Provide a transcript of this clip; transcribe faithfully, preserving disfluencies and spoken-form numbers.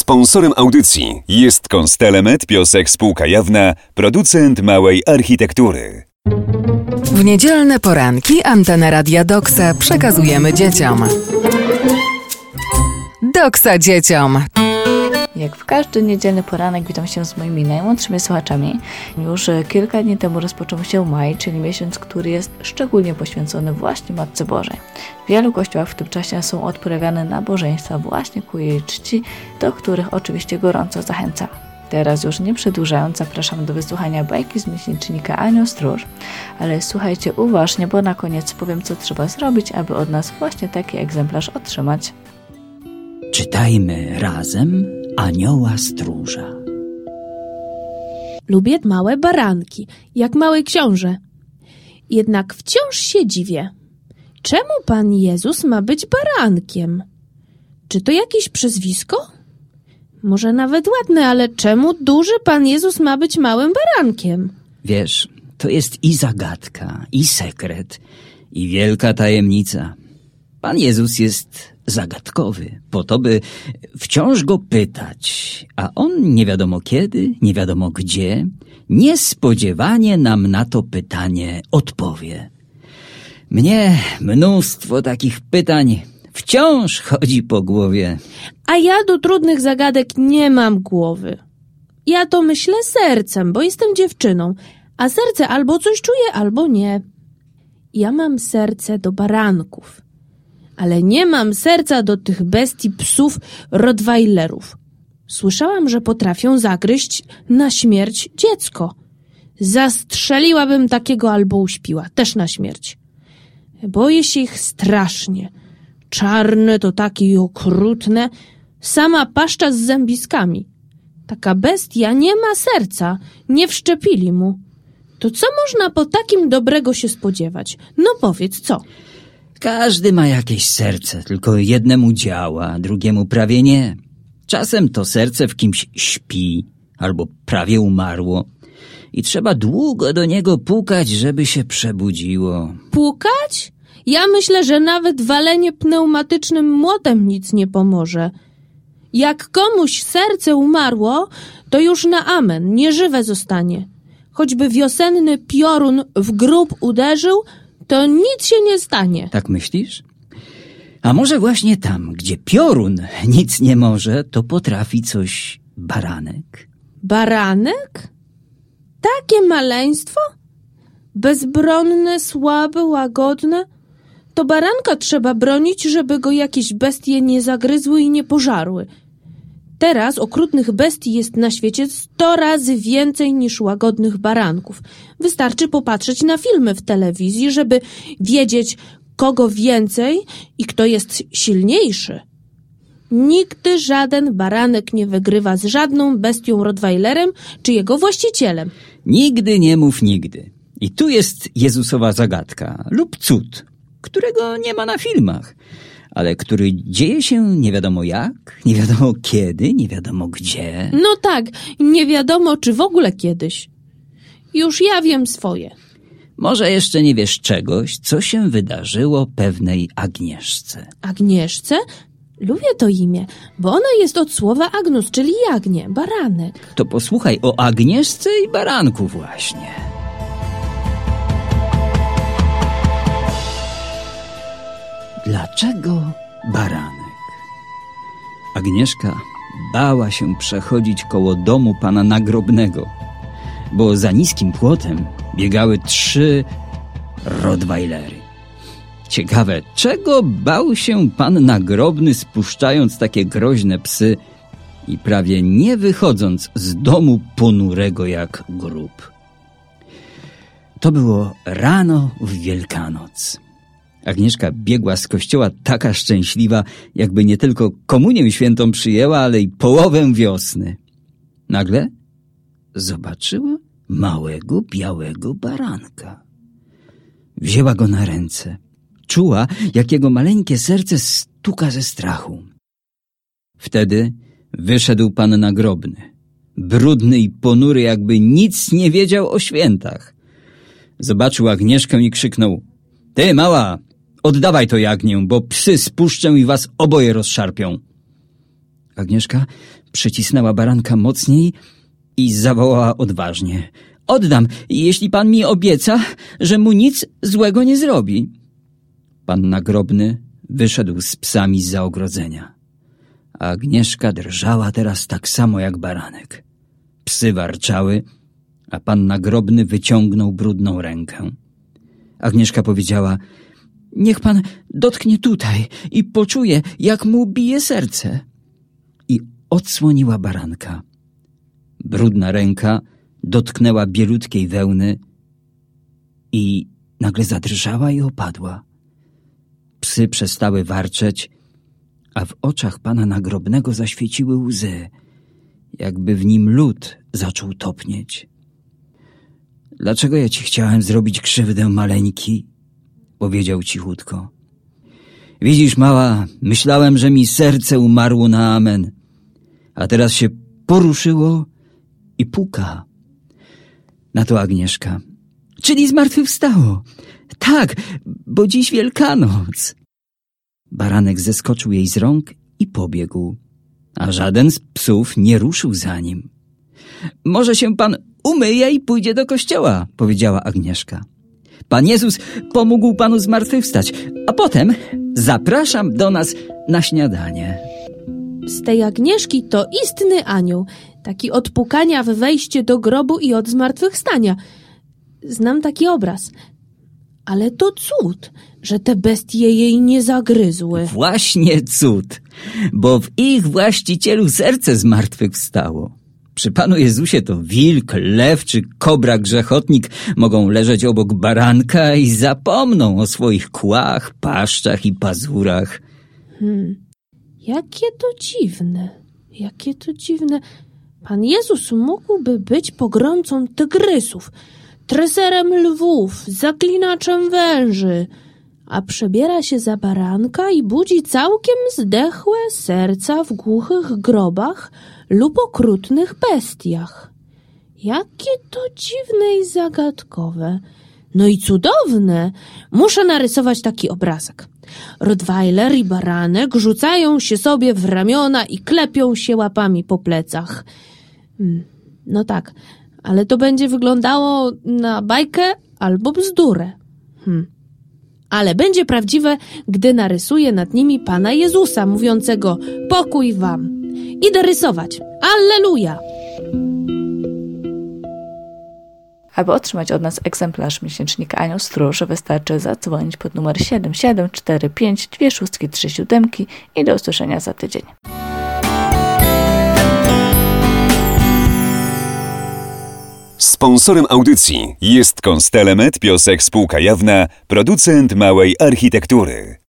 Sponsorem audycji jest Constellemet Piosek Spółka Jawna, producent małej architektury. W niedzielne poranki Antena Radia Doksa przekazujemy dzieciom. Doksa dzieciom. Jak w każdy niedzielny poranek witam się z moimi najmłodszymi słuchaczami. Już kilka dni temu rozpoczął się maj, czyli miesiąc, który jest szczególnie poświęcony właśnie Matce Bożej. W wielu kościołach w tym czasie są odprawiane nabożeństwa właśnie ku jej czci, do których oczywiście gorąco zachęcam. Teraz już nie przedłużając, zapraszam do wysłuchania bajki z miesięcznika Anioł Stróż, ale słuchajcie uważnie, bo na koniec powiem, co trzeba zrobić, aby od nas właśnie taki egzemplarz otrzymać. Czytajmy razem Anioła Stróża. Lubię małe baranki, jak mały książę. Jednak wciąż się dziwię. Czemu Pan Jezus ma być barankiem? Czy to jakieś przezwisko? Może nawet ładne, ale czemu duży Pan Jezus ma być małym barankiem? Wiesz, to jest i zagadka, i sekret, i wielka tajemnica. Pan Jezus jest zagadkowy, po to, by wciąż go pytać, a on nie wiadomo kiedy, nie wiadomo gdzie, niespodziewanie nam na to pytanie odpowie. Mnie mnóstwo takich pytań wciąż chodzi po głowie. A ja do trudnych zagadek nie mam głowy. Ja to myślę sercem, bo jestem dziewczyną, a serce albo coś czuje, albo nie. Ja mam serce do baranków. Ale nie mam serca do tych bestii psów rottweilerów. Słyszałam, że potrafią zagryźć na śmierć dziecko. Zastrzeliłabym takiego albo uśpiła, też na śmierć. Boję się ich strasznie. Czarne to takie i okrutne, sama paszcza z zębiskami. Taka bestia nie ma serca, nie wszczepili mu. To co można po takim dobrego się spodziewać? No powiedz, co? Każdy ma jakieś serce, tylko jednemu działa, drugiemu prawie nie. Czasem to serce w kimś śpi albo prawie umarło i trzeba długo do niego pukać, żeby się przebudziło. Pukać? Ja myślę, że nawet walenie pneumatycznym młotem nic nie pomoże. Jak komuś serce umarło, to już na amen, nieżywe zostanie. Choćby wiosenny piorun w grób uderzył, to nic się nie stanie. Tak myślisz? A może właśnie tam, gdzie piorun nic nie może, to potrafi coś baranek? Baranek? Takie maleństwo? Bezbronne, słabe, łagodne? To baranka trzeba bronić, żeby go jakieś bestie nie zagryzły i nie pożarły. Teraz okrutnych bestii jest na świecie sto razy więcej niż łagodnych baranków. Wystarczy popatrzeć na filmy w telewizji, żeby wiedzieć, kogo więcej i kto jest silniejszy. Nigdy żaden baranek nie wygrywa z żadną bestią rottweilerem czy jego właścicielem. Nigdy nie mów nigdy. I tu jest Jezusowa zagadka lub cud, którego nie ma na filmach, ale który dzieje się nie wiadomo jak, nie wiadomo kiedy, nie wiadomo gdzie. No tak, nie wiadomo czy w ogóle kiedyś. Już ja wiem swoje. Może jeszcze nie wiesz czegoś, co się wydarzyło pewnej Agnieszce. Agnieszce? Lubię to imię, bo ono jest od słowa agnus, czyli jagnię, baranek. To posłuchaj o Agnieszce i baranku właśnie. Dlaczego baranek? Agnieszka bała się przechodzić koło domu pana nagrobnego, bo za niskim płotem biegały trzy rottweilery. Ciekawe, czego bał się pan nagrobny, spuszczając takie groźne psy i prawie nie wychodząc z domu ponurego jak grób. To było rano w Wielkanoc. Agnieszka biegła z kościoła taka szczęśliwa, jakby nie tylko komunię świętą przyjęła, ale i połowę wiosny. Nagle zobaczyła małego, białego baranka. Wzięła go na ręce. Czuła, jak jego maleńkie serce stuka ze strachu. Wtedy wyszedł pan nagrobny, brudny i ponury, jakby nic nie wiedział o świętach. Zobaczył Agnieszkę i krzyknął: Ty, mała, oddawaj to jagnię, bo psy spuszczę i was oboje rozszarpią. Agnieszka przycisnęła baranka mocniej i zawołała odważnie. Oddam, jeśli pan mi obieca, że mu nic złego nie zrobi. Pan nagrobny wyszedł z psami zza ogrodzenia. A Agnieszka drżała teraz tak samo jak baranek. Psy warczały, a pan nagrobny wyciągnął brudną rękę. Agnieszka powiedziała, niech pan dotknie tutaj i poczuje, jak mu bije serce. I odsłoniła baranka. Brudna ręka dotknęła bielutkiej wełny i nagle zadrżała i opadła. Psy przestały warczeć, a w oczach pana nagrobnego zaświeciły łzy, jakby w nim lód zaczął topnieć. Dlaczego ja ci chciałem zrobić krzywdę, maleńki? Powiedział cichutko. Widzisz, mała, myślałem, że mi serce umarło na amen, a teraz się poruszyło i puka. Na to Agnieszka. Czyli zmartwychwstało. Tak, bo dziś Wielkanoc. Baranek zeskoczył jej z rąk i pobiegł, a żaden z psów nie ruszył za nim. Może się pan umyje i pójdzie do kościoła, powiedziała Agnieszka. Pan Jezus pomógł panu zmartwychwstać, a potem zapraszam do nas na śniadanie. Z tej Agnieszki to istny anioł, taki od pukania w wejście do grobu i od zmartwychwstania. Znam taki obraz. Ale to cud, że te bestie jej nie zagryzły. Właśnie cud, bo w ich właścicielu serce zmartwychwstało. Przy Panu Jezusie to wilk, lew czy kobra grzechotnik mogą leżeć obok baranka i zapomną o swoich kłach, paszczach i pazurach. Hmm, jakie to dziwne, jakie to dziwne. Pan Jezus mógłby być pogromcą tygrysów, treserem lwów, zaklinaczem węży, a przebiera się za baranka i budzi całkiem zdechłe serca w głuchych grobach lub okrutnych bestiach. Jakie to dziwne i zagadkowe. No i cudowne. Muszę narysować taki obrazek. Rottweiler i baranek rzucają się sobie w ramiona i klepią się łapami po plecach. Hmm, no tak, ale to będzie wyglądało na bajkę albo bzdurę. Hmm. Ale będzie prawdziwe, gdy narysuję nad nimi Pana Jezusa, mówiącego pokój wam. Idę rysować. Alleluja! Aby otrzymać od nas egzemplarz miesięcznika Anioł Stróż, wystarczy zadzwonić pod numer siedem siedem cztery pięć dwa sześć trzy siedem i do usłyszenia za tydzień. Sponsorem audycji jest Constellemet Piosek Spółka Jawna, producent małej architektury.